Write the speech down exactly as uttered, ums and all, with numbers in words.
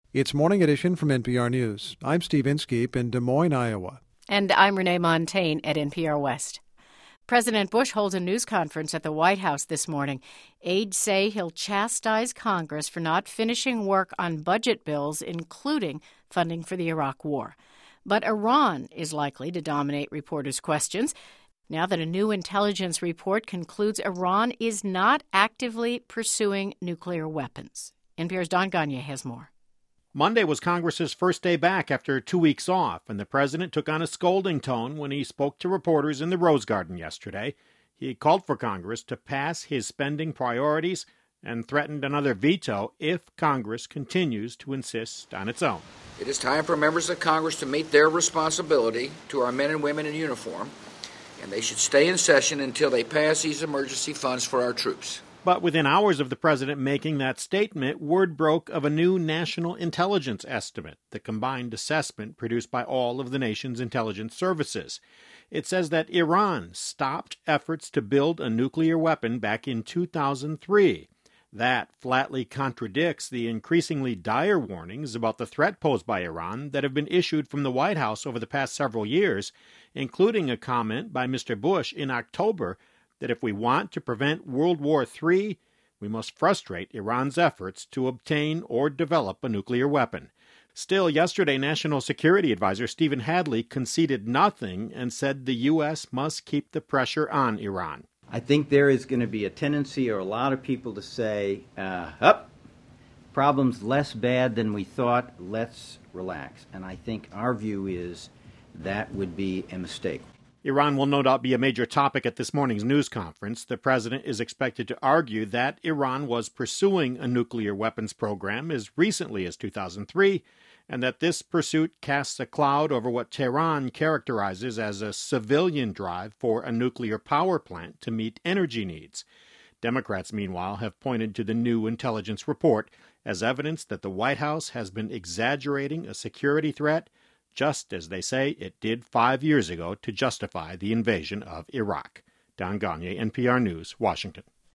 It's Morning Edition from N P R News. I'm Steve Inskeep in Des Moines, Iowa. And I'm Renee Montaigne at N P R West. President Bush holds a news conference at the White House this morning. Aides say he'll chastise Congress for not finishing work on budget bills, including funding for the Iraq War. But Iran is likely to dominate reporters' questions now that a new intelligence report concludes Iran is not actively pursuing nuclear weapons. N P R's Don Gagne has more. Monday was Congress's first day back after two weeks off, and the president took on a scolding tone when he spoke to reporters in the Rose Garden yesterday. He called for Congress to pass his spending priorities and threatened another veto if Congress continues to insist on its own. It is time for members of Congress to meet their responsibility to our men and women in uniform, and they should stay in session until they pass these emergency funds for our troops. But within hours of the president making that statement, word broke of a new national intelligence estimate, the combined assessment produced by all of the nation's intelligence services. It says that Iran stopped efforts to build a nuclear weapon back in two thousand three. That flatly contradicts the increasingly dire warnings about the threat posed by Iran that have been issued from the White House over the past several years, including a comment by Mister Bush in October that if we want to prevent World War Three, we must frustrate Iran's efforts to obtain or develop a nuclear weapon. Still, yesterday, National Security Advisor Stephen Hadley conceded nothing and said the U S must keep the pressure on Iran. I think there is going to be a tendency or a lot of people to say, uh, up, problem's less bad than we thought, let's relax. And I think our view is that would be a mistake. Iran will no doubt be a major topic at this morning's news conference. The president is expected to argue that Iran was pursuing a nuclear weapons program as recently as two thousand three, and that this pursuit casts a cloud over what Tehran characterizes as a civilian drive for a nuclear power plant to meet energy needs. Democrats, meanwhile, have pointed to the new intelligence report as evidence that the White House has been exaggerating a security threat, just as they say it did five years ago to justify the invasion of Iraq. Don Gagne, N P R News, Washington.